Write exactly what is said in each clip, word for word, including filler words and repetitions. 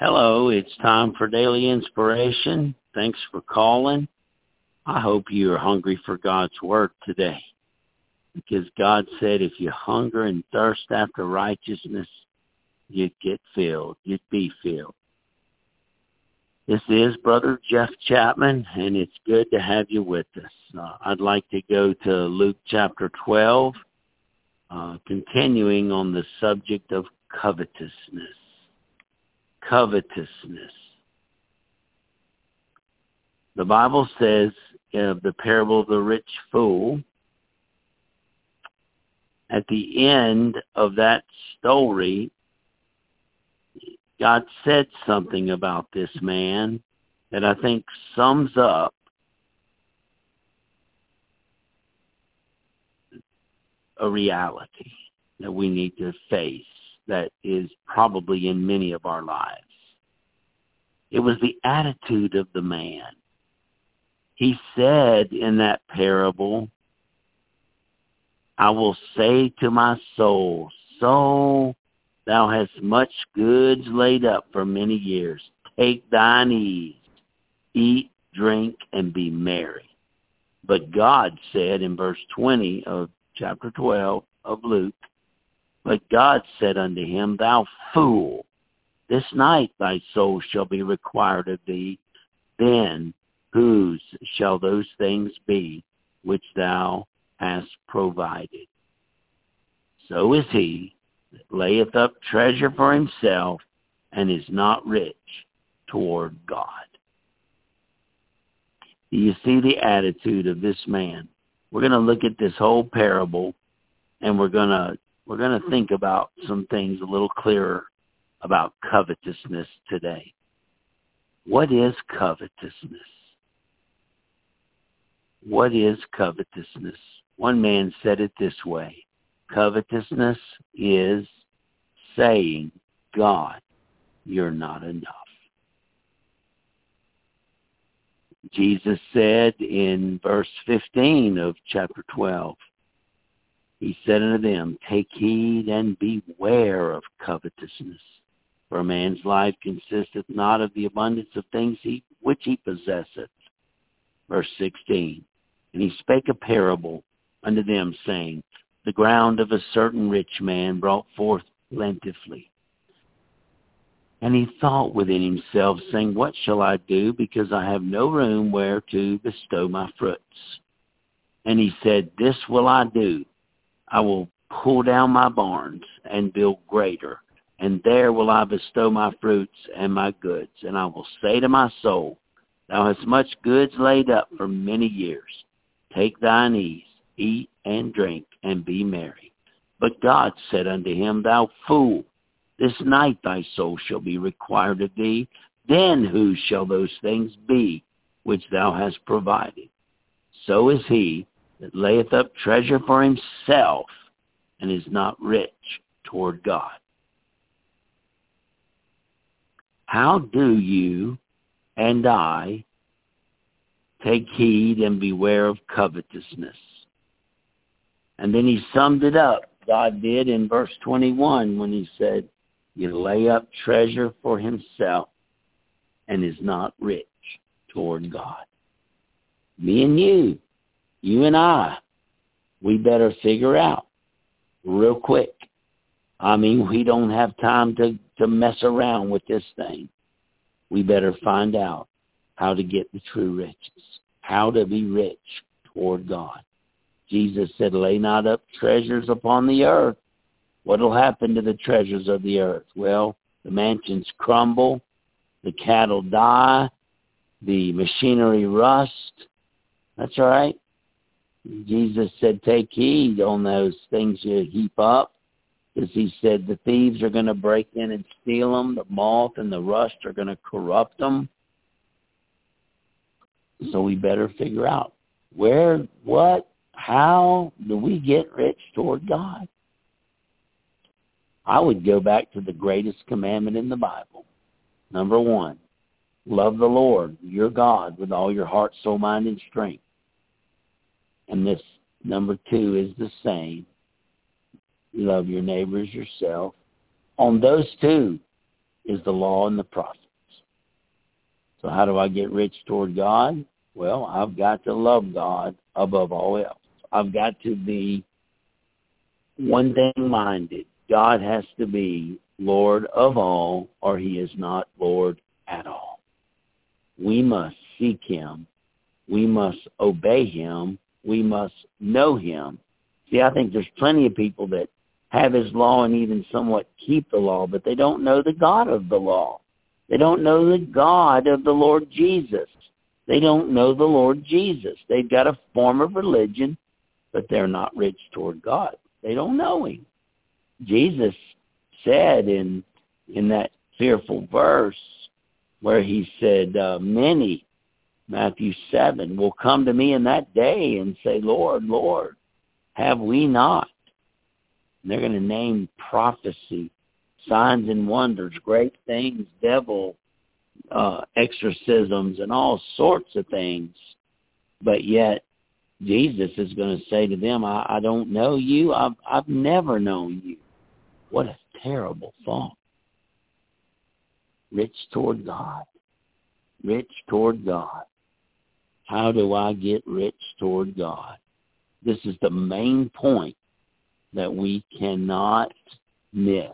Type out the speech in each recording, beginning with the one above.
Hello, it's time for Daily Inspiration. Thanks for calling. I hope you're hungry for God's Word today, because God said if you hunger and thirst after righteousness, you'd get filled, you'd be filled. This is Brother Jeff Chapman, and it's good to have you with us. Uh, I'd like to go to Luke chapter twelve, uh, continuing on the subject of covetousness. Covetousness. The Bible says of the parable of the rich fool, at the end of that story, God said something about this man that I think sums up a reality that we need to face that is probably in many of our lives. It was the attitude of the man. He said in that parable, I will say to my soul, soul, thou hast much goods laid up for many years. Take thine ease, eat, drink, and be merry. But God said in verse twenty of chapter twelve of Luke, but God said unto him, thou fool, this night thy soul shall be required of thee. Then whose shall those things be which thou hast provided? So is he that layeth up treasure for himself and is not rich toward God. Do you see the attitude of this man? We're going to look at this whole parable, and we're going to we're going to think about some things a little clearer about covetousness today. What is covetousness? What is covetousness? One man said it this way: covetousness is saying, God, you're not enough. Jesus said in verse fifteen of chapter twelve, he said unto them, take heed and beware of covetousness, for a man's life consisteth not of the abundance of things he, which he possesseth. Verse sixteen, and he spake a parable unto them, saying, the ground of a certain rich man brought forth plentifully. And he thought within himself, saying, what shall I do, because I have no room where to bestow my fruits? And he said, this will I do. I will pull down my barns and build greater, and there will I bestow my fruits and my goods. And I will say to my soul, thou hast much goods laid up for many years. Take thine ease, eat and drink, and be merry. But God said unto him, thou fool, this night thy soul shall be required of thee. Then whose shall those things be which thou hast provided? So is he that layeth up treasure for himself and is not rich toward God. How do you and I take heed and beware of covetousness? And then he summed it up, God did, in verse twenty-one when he said, you lay up treasure for himself and is not rich toward God. Me and you, you and I, we better figure out real quick. I mean, we don't have time to, to mess around with this thing. We better find out how to get the true riches, how to be rich toward God. Jesus said, lay not up treasures upon the earth. What will happen to the treasures of the earth? Well, the mansions crumble, the cattle die, the machinery rust. That's all right. Jesus said, take heed on those things you heap up, because he said the thieves are going to break in and steal them. The moth and the rust are going to corrupt them. So we better figure out where, what, how do we get rich toward God? I would go back to the greatest commandment in the Bible. Number one, love the Lord, your God, with all your heart, soul, mind, and strength. And this number two is the same. Love your neighbor as yourself. On those two, is the law and the prophets. So how do I get rich toward God? Well, I've got to love God above all else. I've got to be one thing minded. God has to be Lord of all, or he is not Lord at all. We must seek him. We must obey him. We must know him. See, I think there's plenty of people that have his law and even somewhat keep the law, but they don't know the God of the law. They don't know the God of the Lord Jesus. They don't know the Lord Jesus. They've got a form of religion, but they're not rich toward God. They don't know him. Jesus said in in that fearful verse where he said, uh, many, Matthew seven, will come to me in that day and say, Lord, Lord, have we not? And they're going to name prophecy, signs and wonders, great things, devil uh, exorcisms, and all sorts of things. But yet, Jesus is going to say to them, I, I don't know you. I've, I've never known you. What a terrible thought. Rich toward God. Rich toward God. How do I get rich toward God? This is the main point that we cannot miss,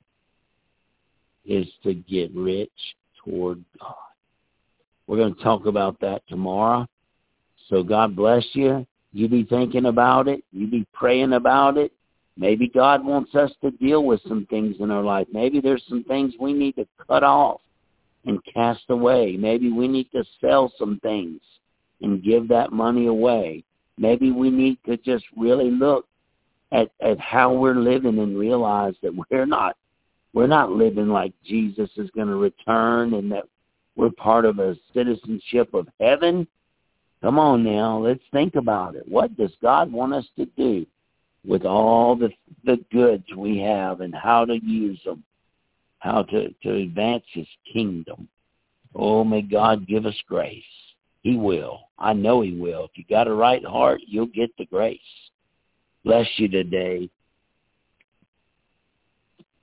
is to get rich toward God. We're going to talk about that tomorrow. So God bless you. You be thinking about it. You be praying about it. Maybe God wants us to deal with some things in our life. Maybe there's some things we need to cut off and cast away. Maybe we need to sell some things and give that money away. Maybe we need to just really look at, at how we're living and realize that we're not we're not living like Jesus is going to return and that we're part of a citizenship of heaven. Come on now, let's think about it. What does God want us to do with all the the goods we have and how to use them, how to, to advance his kingdom? Oh, may God give us grace. He will. I know he will. If you got a right heart, you'll get the grace. Bless you today.